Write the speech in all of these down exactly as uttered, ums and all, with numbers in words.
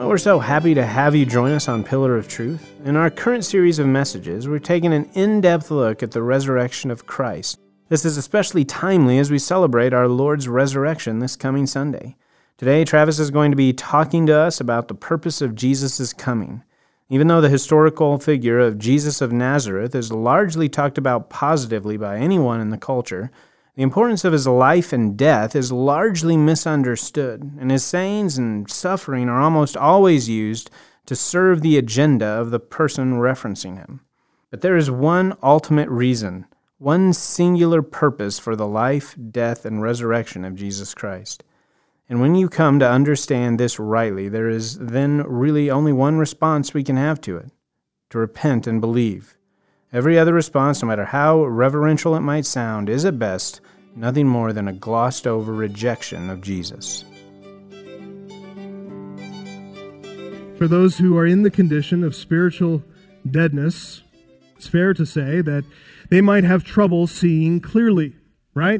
Well, we're so happy to have you join us on Pillar of Truth. In our current series of messages, we're taking an in-depth look at the resurrection of Christ. This is especially timely as we celebrate our Lord's resurrection this coming Sunday. Today, Travis is going to be talking to us about the purpose of Jesus' coming. Even though the historical figure of Jesus of Nazareth is largely talked about positively by anyone in the culture, the importance of his life and death is largely misunderstood, and his sayings and suffering are almost always used to serve the agenda of the person referencing him. But there is one ultimate reason, one singular purpose for the life, death, and resurrection of Jesus Christ. And when you come to understand this rightly, there is then really only one response we can have to it: to repent and believe. Every other response, no matter how reverential it might sound, is at best nothing more than a glossed-over rejection of Jesus. For those who are in the condition of spiritual deadness, it's fair to say that they might have trouble seeing clearly, right?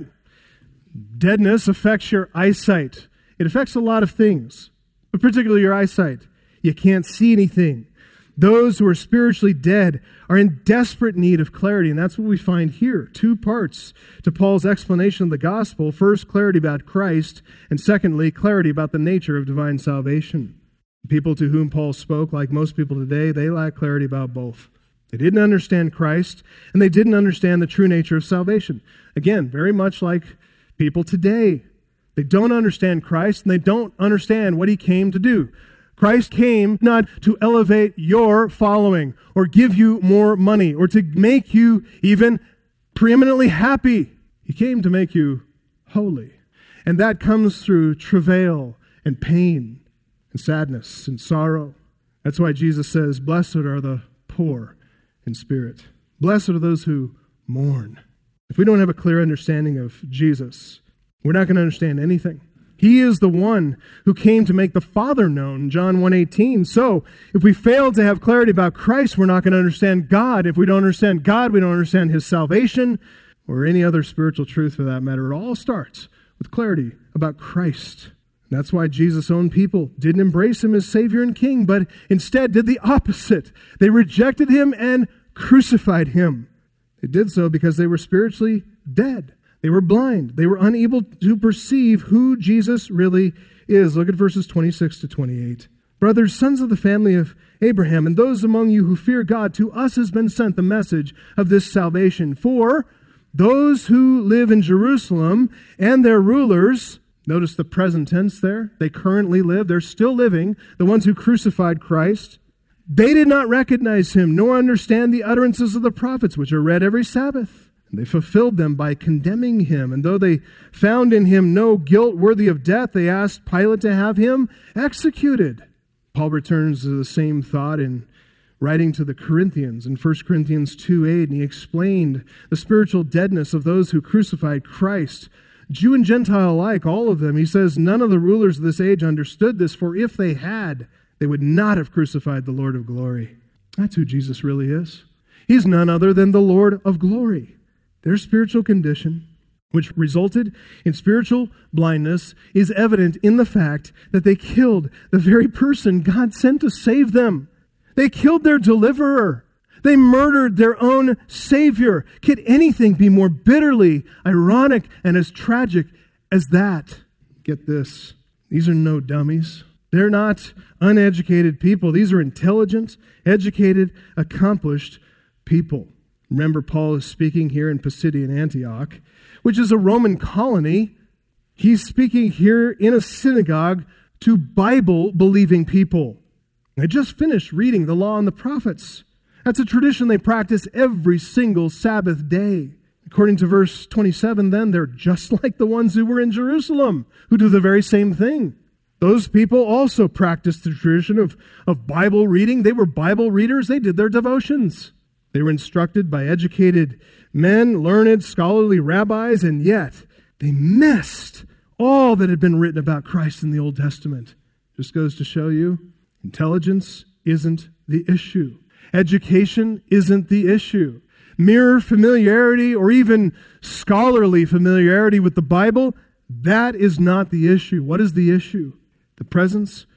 Deadness affects your eyesight. It affects a lot of things, but particularly your eyesight. You can't see anything. Those who are spiritually dead are in desperate need of clarity, and that's what we find here. Two parts to Paul's explanation of the gospel. First, clarity about Christ, and secondly, clarity about the nature of divine salvation. People to whom Paul spoke, like most people today, they lack clarity about both. They didn't understand Christ, and they didn't understand the true nature of salvation. Again, very much like people today. They don't understand Christ, and they don't understand what he came to do. Christ came not to elevate your following or give you more money or to make you even preeminently happy. He came to make you holy. And that comes through travail and pain and sadness and sorrow. That's why Jesus says, "Blessed are the poor in spirit. Blessed are those who mourn." If we don't have a clear understanding of Jesus, we're not going to understand anything. He is the one who came to make the Father known, John one eighteen. So, if we fail to have clarity about Christ, we're not going to understand God. If we don't understand God, we don't understand his salvation or any other spiritual truth for that matter. It all starts with clarity about Christ. And that's why Jesus' own people didn't embrace him as Savior and King, but instead did the opposite. They rejected him and crucified him. They did so because they were spiritually dead. They were blind. They were unable to perceive who Jesus really is. Look at verses twenty-six to twenty-eight. "Brothers, sons of the family of Abraham, and those among you who fear God, to us has been sent the message of this salvation. For those who live in Jerusalem and their rulers," notice the present tense there, they currently live, they're still living, the ones who crucified Christ, "they did not recognize him, nor understand the utterances of the prophets, which are read every Sabbath. And they fulfilled them by condemning him. And though they found in him no guilt worthy of death, they asked Pilate to have him executed." Paul returns to the same thought in writing to the Corinthians in First Corinthians two eight, and he explained the spiritual deadness of those who crucified Christ. Jew and Gentile alike, all of them. He says, "None of the rulers of this age understood this, for if they had, they would not have crucified the Lord of glory." That's who Jesus really is. He's none other than the Lord of glory. Their spiritual condition, which resulted in spiritual blindness, is evident in the fact that they killed the very person God sent to save them. They killed their deliverer. They murdered their own Savior. Could anything be more bitterly ironic and as tragic as that? Get this. These are no dummies. They're not uneducated people. These are intelligent, educated, accomplished people. Remember, Paul is speaking here in Pisidian Antioch, which is a Roman colony. He's speaking here in a synagogue to Bible-believing people. They just finished reading the law and the prophets. That's a tradition they practice every single Sabbath day. According to verse twenty-seven, then, they're just like the ones who were in Jerusalem, who do the very same thing. Those people also practiced the tradition of, of Bible reading. They were Bible readers. They did their devotions. They were instructed by educated men, learned, scholarly rabbis, and yet they missed all that had been written about Christ in the Old Testament. Just goes to show you, intelligence isn't the issue. Education isn't the issue. Mere familiarity or even scholarly familiarity with the Bible, that is not the issue. What is the issue? The presence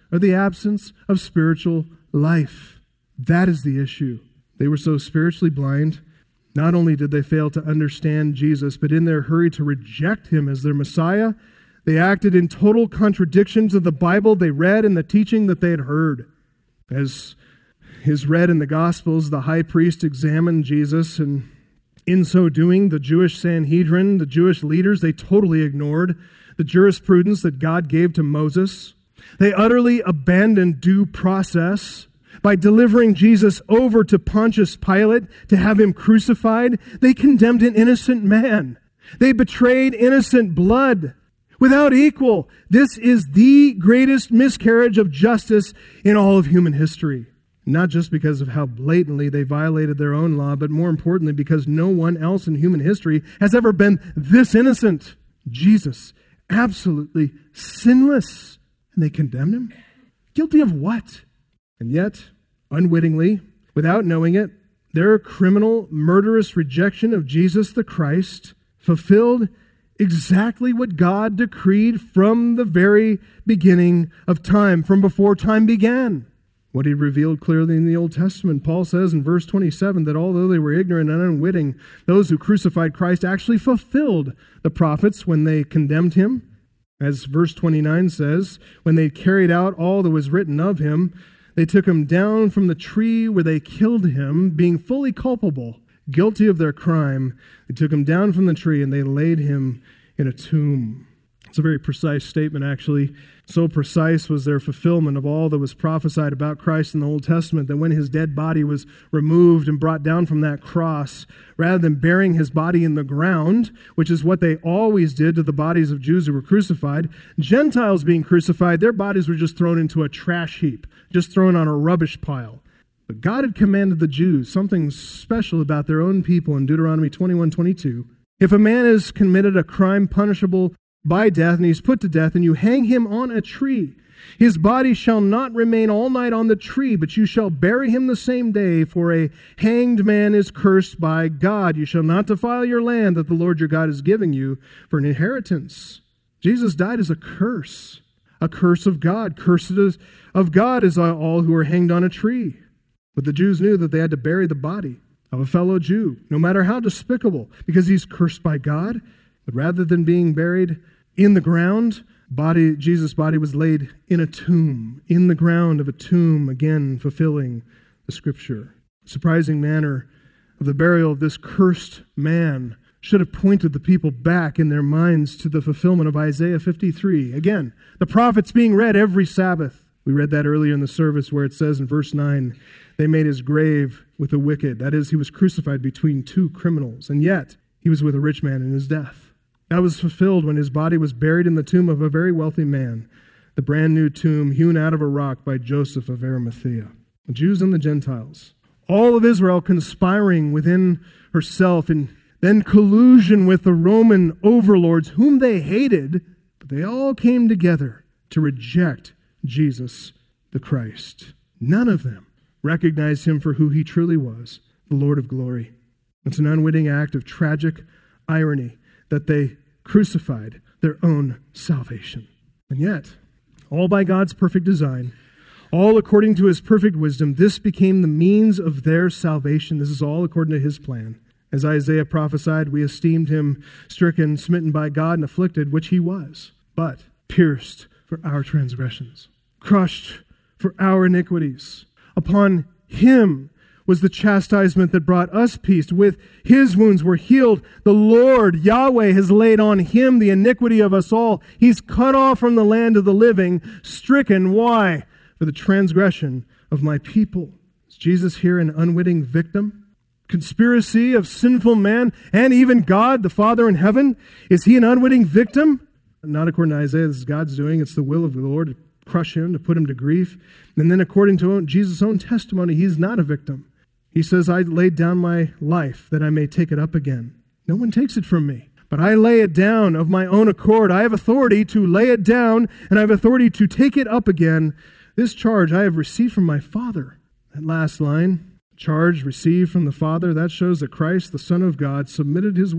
or the absence of spiritual life. That is the issue. They were so spiritually blind. Not only did they fail to understand Jesus, but in their hurry to reject him as their Messiah, they acted in total contradiction to the Bible they read and the teaching that they had heard. As is read in the Gospels, the high priest examined Jesus, and in so doing, the Jewish Sanhedrin, the Jewish leaders, they totally ignored the jurisprudence that God gave to Moses. They utterly abandoned due process. By delivering Jesus over to Pontius Pilate to have him crucified, they condemned an innocent man. They betrayed innocent blood. Without equal, this is the greatest miscarriage of justice in all of human history. Not just because of how blatantly they violated their own law, but more importantly, because no one else in human history has ever been this innocent. Jesus, absolutely sinless. And they condemned him? Guilty of what? And yet, unwittingly, without knowing it, their criminal, murderous rejection of Jesus the Christ fulfilled exactly what God decreed from the very beginning of time, from before time began. What he revealed clearly in the Old Testament. Paul says in verse twenty-seven that although they were ignorant and unwitting, those who crucified Christ actually fulfilled the prophets when they condemned him. As verse twenty-nine says, when they carried out all that was written of him, they took him down from the tree where they killed him, being fully culpable, guilty of their crime. They took him down from the tree and they laid him in a tomb. It's a very precise statement, actually. So precise was their fulfillment of all that was prophesied about Christ in the Old Testament that when his dead body was removed and brought down from that cross, rather than burying his body in the ground, which is what they always did to the bodies of Jews who were crucified, Gentiles being crucified, their bodies were just thrown into a trash heap, just thrown on a rubbish pile. But God had commanded the Jews something special about their own people in Deuteronomy twenty-one twenty-two. If a man has committed a crime punishable by death, and he's put to death, and you hang him on a tree, his body shall not remain all night on the tree, but you shall bury him the same day, for a hanged man is cursed by God. You shall not defile your land that the Lord your God is giving you for an inheritance. Jesus died as a curse, a curse of God. Cursed of God is all who are hanged on a tree. But the Jews knew that they had to bury the body of a fellow Jew, no matter how despicable, because he's cursed by God. But rather than being buried in the ground, body, Jesus' body was laid in a tomb, in the ground of a tomb, again fulfilling the Scripture. Surprising manner of the burial of this cursed man should have pointed the people back in their minds to the fulfillment of Isaiah fifty-three. Again, the prophets being read every Sabbath. We read that earlier in the service where it says in verse nine, they made his grave with the wicked. That is, he was crucified between two criminals, and yet he was with a rich man in his death. That was fulfilled when his body was buried in the tomb of a very wealthy man, the brand new tomb hewn out of a rock by Joseph of Arimathea. The Jews and the Gentiles, all of Israel conspiring within herself in then collusion with the Roman overlords whom they hated, but they all came together to reject Jesus the Christ. None of them recognized him for who he truly was, the Lord of glory. It's an unwitting act of tragic irony that they crucified their own salvation. And yet, all by God's perfect design, all according to his perfect wisdom, this became the means of their salvation. This is all according to his plan. As Isaiah prophesied, we esteemed him stricken, smitten by God, and afflicted, which he was, but pierced for our transgressions, crushed for our iniquities. Upon him was the chastisement that brought us peace. With his wounds we're healed. The Lord, Yahweh, has laid on him the iniquity of us all. He's cut off from the land of the living, stricken. Why? For the transgression of my people. Is Jesus here an unwitting victim? Conspiracy of sinful man and even God, the Father in heaven? Is he an unwitting victim? Not according to Isaiah, this is God's doing. It's the will of the Lord to crush him, to put him to grief. And then according to Jesus' own testimony, he's not a victim. He says, I laid down my life that I may take it up again. No one takes it from me, but I lay it down of my own accord. I have authority to lay it down, and I have authority to take it up again. This charge I have received from my Father. That last line, charge received from the Father, that shows that Christ, the Son of God, submitted his will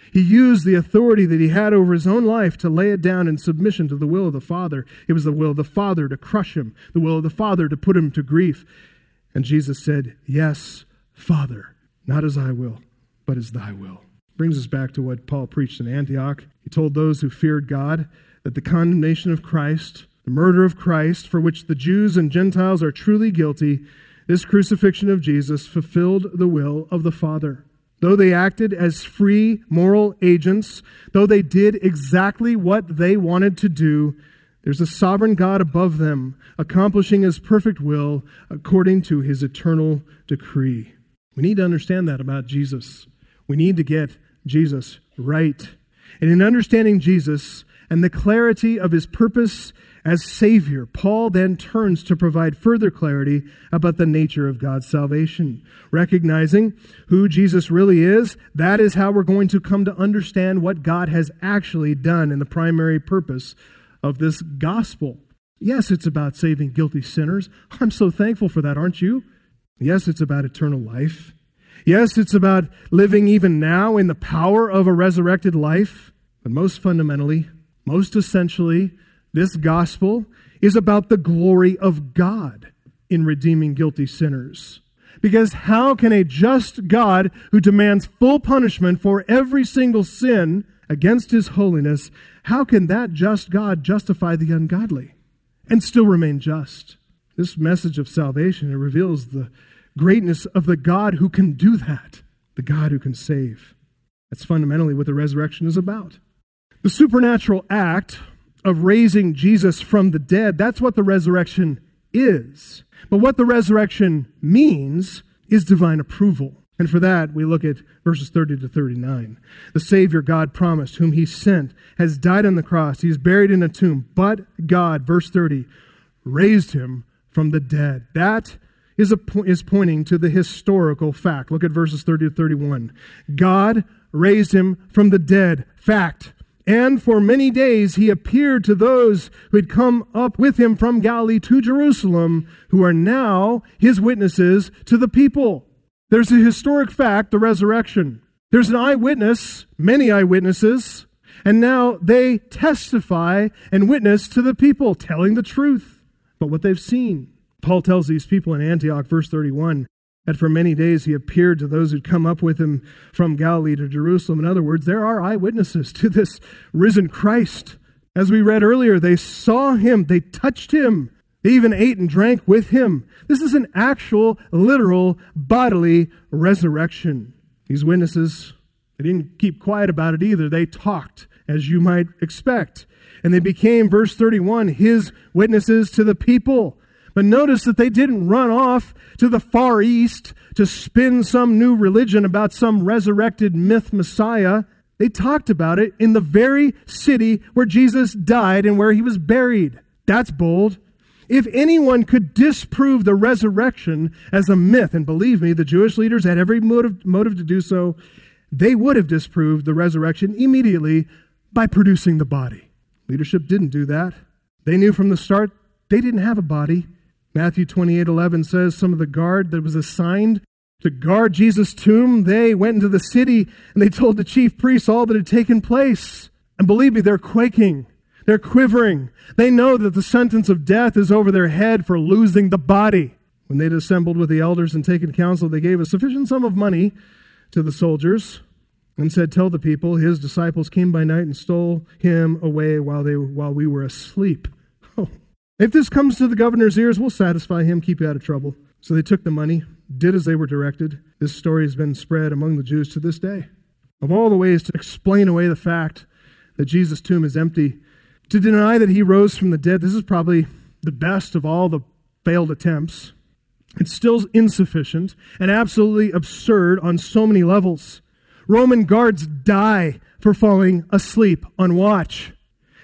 He used the authority that he had over his own life to lay it down in submission to the will of the Father. It was the will of the Father to crush him, the will of the Father to put him to grief. And Jesus said, "Yes, Father, not as I will, but as thy will." Brings us back to what Paul preached in Antioch. He told those who feared God that the condemnation of Christ, the murder of Christ, for which the Jews and Gentiles are truly guilty, this crucifixion of Jesus fulfilled the will of the Father. Though they acted as free moral agents, though they did exactly what they wanted to do, there's a sovereign God above them, accomplishing his perfect will according to his eternal decree. We need to understand that about Jesus. We need to get Jesus right. And in understanding Jesus and the clarity of his purpose as Savior, Paul then turns to provide further clarity about the nature of God's salvation. Recognizing who Jesus really is, that is how we're going to come to understand what God has actually done in the primary purpose of this gospel. Yes, it's about saving guilty sinners. I'm so thankful for that, aren't you? Yes, it's about eternal life. Yes, it's about living even now in the power of a resurrected life. But most fundamentally, most essentially, this gospel is about the glory of God in redeeming guilty sinners. Because how can a just God who demands full punishment for every single sin against his holiness, how can that just God justify the ungodly and still remain just? This message of salvation, it reveals the greatness of the God who can do that, the God who can save. That's fundamentally what the resurrection is about. The supernatural act of raising Jesus from the dead, that's what the resurrection is. But what the resurrection means is divine approval. And for that, we look at verses thirty to thirty-nine. The Savior God promised, whom he sent, has died on the cross. He is buried in a tomb. But God, verse thirty, raised him from the dead. That is, a, is pointing to the historical fact. Look at verses thirty to thirty-one. God raised him from the dead. Fact. And for many days he appeared to those who had come up with him from Galilee to Jerusalem, who are now his witnesses to the people. There's a historic fact, the resurrection. There's an eyewitness, many eyewitnesses, and now they testify and witness to the people, telling the truth about what they've seen. Paul tells these people in Antioch, verse thirty-one, that for many days he appeared to those who'd come up with him from Galilee to Jerusalem. In other words, there are eyewitnesses to this risen Christ. As we read earlier, they saw him, they touched him, they even ate and drank with him. This is an actual, literal, bodily resurrection. These witnesses, they didn't keep quiet about it either. They talked, as you might expect. And they became, verse thirty-one, his witnesses to the people. But notice that they didn't run off to the far east to spin some new religion about some resurrected myth Messiah. They talked about it in the very city where Jesus died and where he was buried. That's bold. If anyone could disprove the resurrection as a myth, and believe me, the Jewish leaders had every motive, motive to do so, they would have disproved the resurrection immediately by producing the body. Leadership didn't do that. They knew from the start they didn't have a body. Matthew twenty-eight eleven says some of the guard that was assigned to guard Jesus' tomb, they went into the city and they told the chief priests all that had taken place. And believe me, they're quaking. They're quivering. They know that the sentence of death is over their head for losing the body. When they'd assembled with the elders and taken counsel, they gave a sufficient sum of money to the soldiers and said, "Tell the people, his disciples came by night and stole him away while they while we were asleep." Oh. If this comes to the governor's ears, we'll satisfy him, keep you out of trouble. So they took the money, did as they were directed. This story has been spread among the Jews to this day. Of all the ways to explain away the fact that Jesus' tomb is empty, to deny that he rose from the dead, this is probably the best of all the failed attempts. It's still insufficient and absolutely absurd on so many levels. Roman guards die for falling asleep on watch,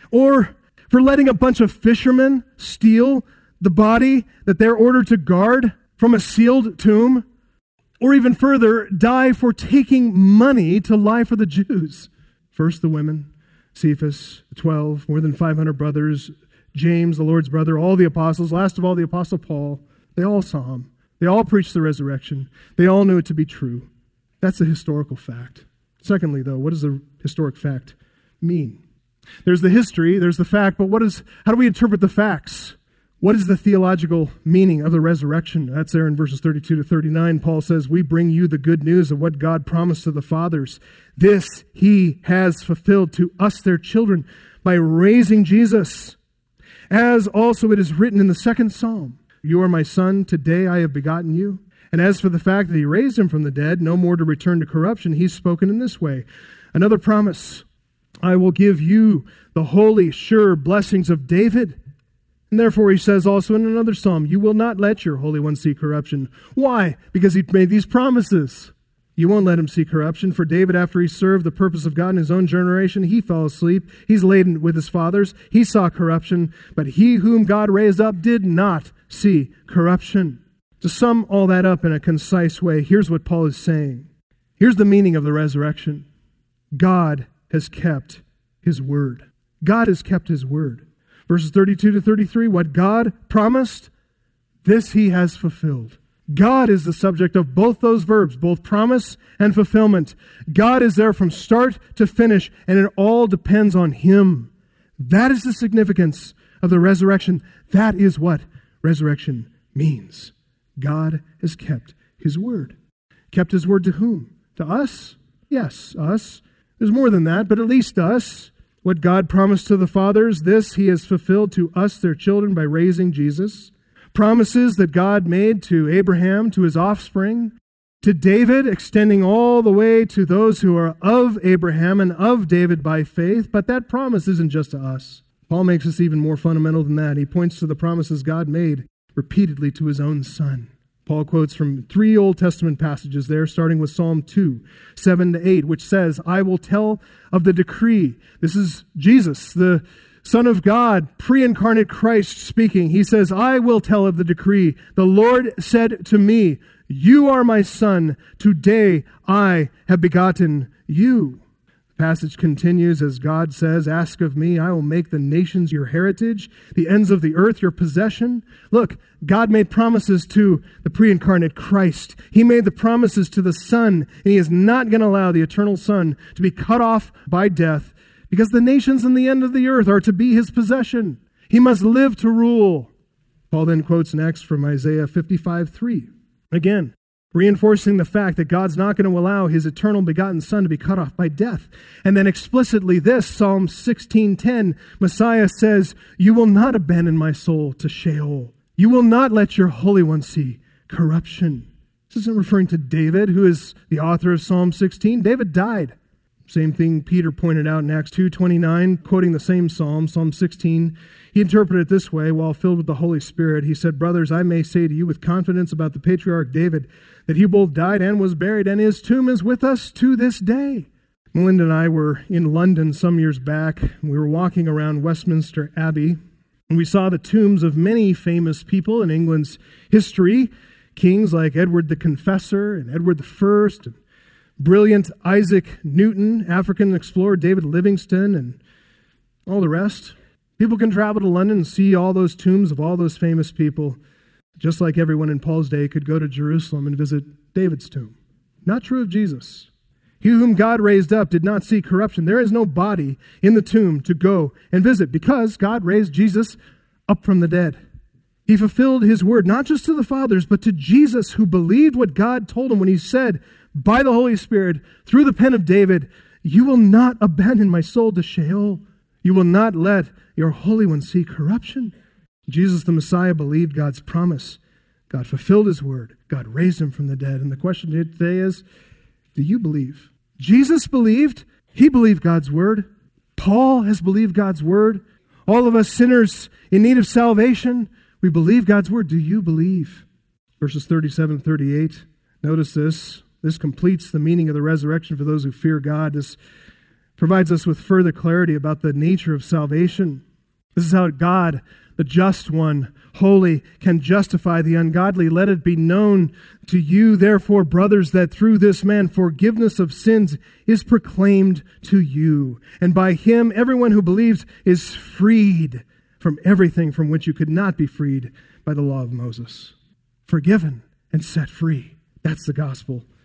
or for letting a bunch of fishermen steal the body that they're ordered to guard from a sealed tomb, or even further, die for taking money to lie for the Jews. First the women, Cephas, the twelve, more than five hundred brothers, James, the Lord's brother, all the apostles, last of all the apostle Paul, they all saw him. They all preached the resurrection. They all knew it to be true. That's a historical fact. Secondly, though, what does the historic fact mean? There's the history, there's the fact, but what is, how do we interpret the facts? What is the theological meaning of the resurrection? That's there in verses thirty-two to thirty-nine. Paul says, we bring you the good news of what God promised to the fathers. This he has fulfilled to us, their children, by raising Jesus. As also it is written in the second psalm, you are my son, today I have begotten you. And as for the fact that he raised him from the dead, no more to return to corruption, he's spoken in this way. Another promise, I will give you the holy, sure blessings of David. And therefore he says also in another psalm, you will not let your Holy One see corruption. Why? Because he made these promises. You won't let him see corruption. For David, after he served the purpose of God in his own generation, he fell asleep. He's laden with his fathers. He saw corruption. But he whom God raised up did not see corruption. To sum all that up in a concise way, here's what Paul is saying. Here's the meaning of the resurrection. God has kept his word. God has kept his word. Verses thirty-two to thirty-three, what God promised, this he has fulfilled. God is the subject of both those verbs, both promise and fulfillment. God is there from start to finish, and it all depends on him. That is the significance of the resurrection. That is what resurrection means. God has kept his word. Kept his word to whom? To us? Yes, us. There's more than that, but at least us. What God promised to the fathers, this he has fulfilled to us, their children, by raising Jesus. Promises that God made to Abraham, to his offspring, to David, extending all the way to those who are of Abraham and of David by faith. But that promise isn't just to us. Paul makes this even more fundamental than that. He points to the promises God made repeatedly to his own Son. Paul quotes from three Old Testament passages there, starting with Psalm two, seven to eight, which says, I will tell of the decree. This is Jesus, the Son of God, pre-incarnate Christ speaking. He says, I will tell of the decree. The Lord said to me, you are my son. Today I have begotten you. The passage continues as God says, ask of me, I will make the nations your heritage, the ends of the earth your possession. Look, God made promises to the pre-incarnate Christ. He made the promises to the Son, and he is not going to allow the eternal Son to be cut off by death, because the nations in the end of the earth are to be his possession. He must live to rule. Paul then quotes next from Isaiah fifty-five three. Again, reinforcing the fact that God's not going to allow his eternal begotten Son to be cut off by death. And then explicitly this, Psalm sixteen ten, Messiah says, you will not abandon my soul to Sheol. You will not let your Holy One see corruption. This isn't referring to David, who is the author of Psalm sixteen. David died. Same thing Peter pointed out in Acts two twenty-nine, quoting the same psalm, Psalm sixteen. He interpreted it this way, while filled with the Holy Spirit. He said, brothers, I may say to you with confidence about the patriarch David, that he both died and was buried, and his tomb is with us to this day. Melinda and I were in London some years back. We were walking around Westminster Abbey, and we saw the tombs of many famous people in England's history, kings like Edward the Confessor and Edward the First, and brilliant Isaac Newton, African explorer David Livingstone, and all the rest. People can travel to London and see all those tombs of all those famous people, just like everyone in Paul's day could go to Jerusalem and visit David's tomb. Not true of Jesus. He whom God raised up did not see corruption. There is no body in the tomb to go and visit, because God raised Jesus up from the dead. He fulfilled his word, not just to the fathers, but to Jesus, who believed what God told him when he said, by the Holy Spirit, through the pen of David, you will not abandon my soul to Sheol. You will not let your Holy One see corruption. Jesus the Messiah believed God's promise. God fulfilled his word. God raised him from the dead. And the question today is, do you believe? Jesus believed. He believed God's word. Paul has believed God's word. All of us sinners in need of salvation, we believe God's word. Do you believe? Verses thirty-seven, thirty-eight. Notice this. This completes the meaning of the resurrection for those who fear God. This provides us with further clarity about the nature of salvation. This is how God, the just one, holy, can justify the ungodly. Let it be known to you, therefore, brothers, that through this man forgiveness of sins is proclaimed to you. And by him, everyone who believes is freed from everything from which you could not be freed by the law of Moses. Forgiven and set free. That's the gospel.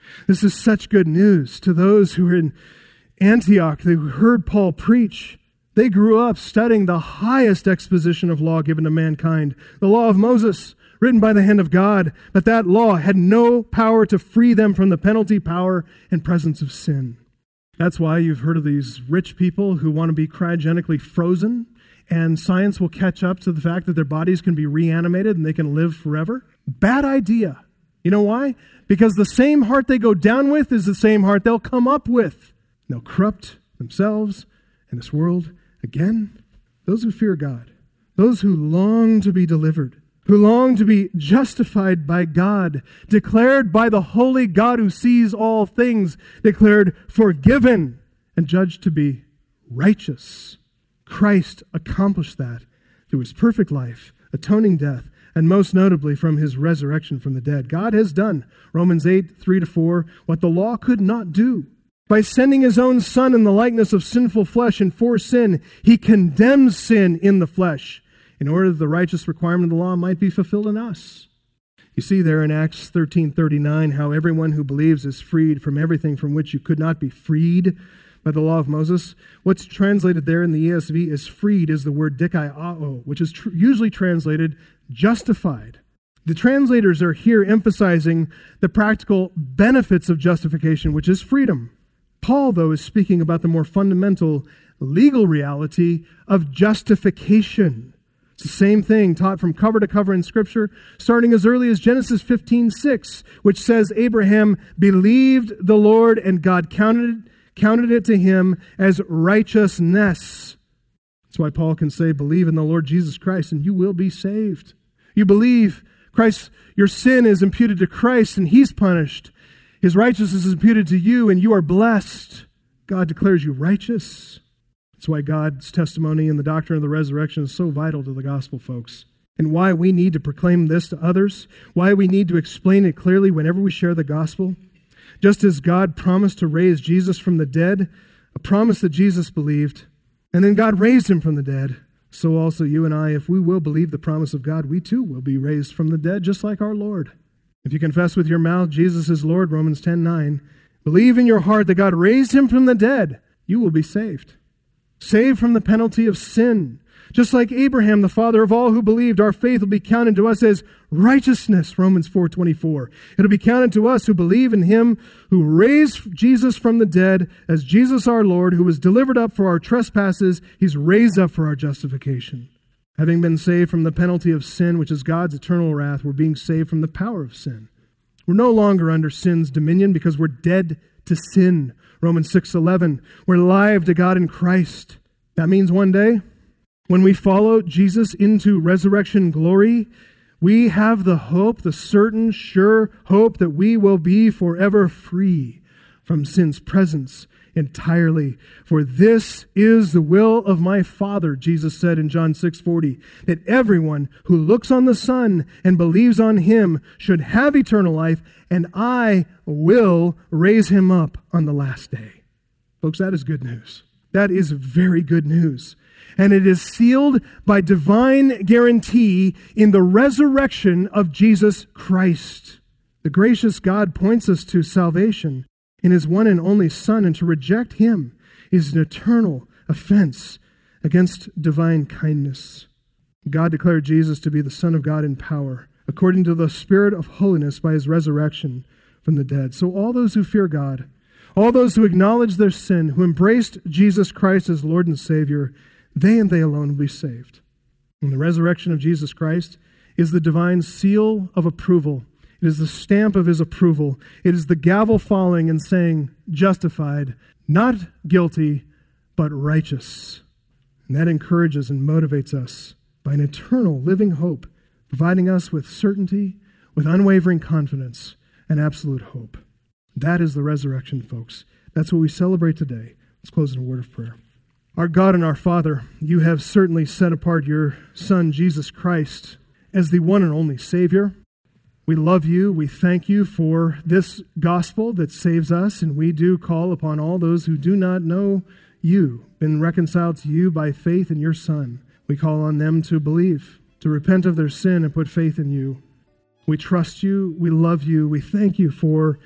This is such good news to those who are in Antioch, who heard Paul preach. They grew up studying the highest exposition of law given to mankind, the law of Moses, written by the hand of God. But that law had no power to free them from the penalty, power, and presence of sin. That's why you've heard of these rich people who want to be cryogenically frozen, and science will catch up to the fact that their bodies can be reanimated and they can live forever. Bad idea. You know why? Because the same heart they go down with is the same heart they'll come up with. They'll corrupt themselves and this world again. Those who fear God, those who long to be delivered, who long to be justified by God, declared by the holy God who sees all things, declared forgiven and judged to be righteous. Christ accomplished that through his perfect life, atoning death, and most notably from his resurrection from the dead. God has done, Romans eight, three to four, what the law could not do. By sending his own Son in the likeness of sinful flesh and for sin, he condemns sin in the flesh, in order that the righteous requirement of the law might be fulfilled in us. You see there in Acts thirteen thirty-nine how everyone who believes is freed from everything from which you could not be freed by the law of Moses. What's translated there in the E S V as freed is the word dikaiao, which is tr- usually translated justified. The translators are here emphasizing the practical benefits of justification, which is freedom. Paul, though, is speaking about the more fundamental legal reality of justification. It's the same thing taught from cover to cover in Scripture, starting as early as Genesis fifteen six, which says Abraham believed the Lord and God counted, counted it to him as righteousness. That's why Paul can say, believe in the Lord Jesus Christ and you will be saved. You believe Christ, your sin is imputed to Christ and he's punished. His righteousness is imputed to you and you are blessed. God declares you righteous. That's why God's testimony and the doctrine of the resurrection is so vital to the gospel, folks. And why we need to proclaim this to others. Why we need to explain it clearly whenever we share the gospel. Just as God promised to raise Jesus from the dead, a promise that Jesus believed, and then God raised him from the dead, so also you and I, if we will believe the promise of God, we too will be raised from the dead, just like our Lord. If you confess with your mouth Jesus is Lord, Romans ten nine, believe in your heart that God raised him from the dead, you will be saved. Saved from the penalty of sin. Just like Abraham, the father of all who believed, our faith will be counted to us as righteousness, Romans four twenty-four. It'll be counted to us who believe in him who raised Jesus from the dead as Jesus our Lord, who was delivered up for our trespasses. He's raised up for our justification. Having been saved from the penalty of sin, which is God's eternal wrath, we're being saved from the power of sin. We're no longer under sin's dominion because we're dead to sin. Romans six eleven. We're alive to God in Christ. That means one day, when we follow Jesus into resurrection glory, we have the hope, the certain, sure hope that we will be forever free from sin's presence entirely. For this is the will of my Father, Jesus said in John six forty, that everyone who looks on the Son and believes on him should have eternal life, and I will raise him up on the last day. Folks, that is good news. That is very good news. And it is sealed by divine guarantee in the resurrection of Jesus Christ. The gracious God points us to salvation in his one and only Son, and to reject him is an eternal offense against divine kindness. God declared Jesus to be the Son of God in power, according to the Spirit of holiness by his resurrection from the dead. So all those who fear God, all those who acknowledge their sin, who embraced Jesus Christ as Lord and Savior, they and they alone will be saved. And the resurrection of Jesus Christ is the divine seal of approval. It is the stamp of his approval. It is the gavel falling and saying, justified, not guilty, but righteous. And that encourages and motivates us by an eternal living hope, providing us with certainty, with unwavering confidence, and absolute hope. That is the resurrection, folks. That's what we celebrate today. Let's close in a word of prayer. Our God and our Father, you have certainly set apart your Son, Jesus Christ, as the one and only Savior. We love you. We thank you for this gospel that saves us, and we do call upon all those who do not know you, been reconciled to you by faith in your Son. We call on them to believe, to repent of their sin and put faith in you. We trust you. We love you. We thank you for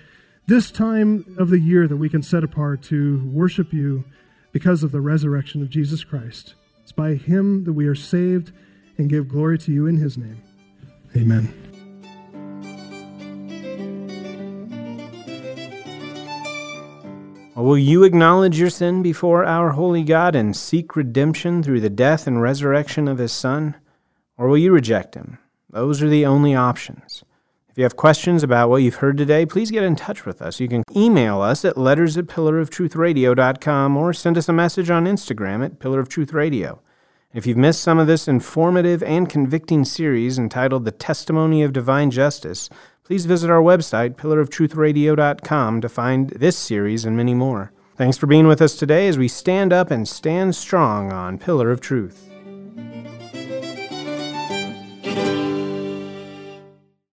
this time of the year that we can set apart to worship you because of the resurrection of Jesus Christ. It's by him that we are saved and give glory to you in his name. Amen. Will you acknowledge your sin before our holy God and seek redemption through the death and resurrection of his Son? Or will you reject him? Those are the only options. If you have questions about what you've heard today, please get in touch with us. You can email us at letters at pillar of truth radio dot com or send us a message on Instagram at Pillar of Truth Radio. If you've missed some of this informative and convicting series entitled The Testimony of Divine Justice, please visit our website, pillar of truth radio dot com, to find this series and many more. Thanks for being with us today as we stand up and stand strong on Pillar of Truth.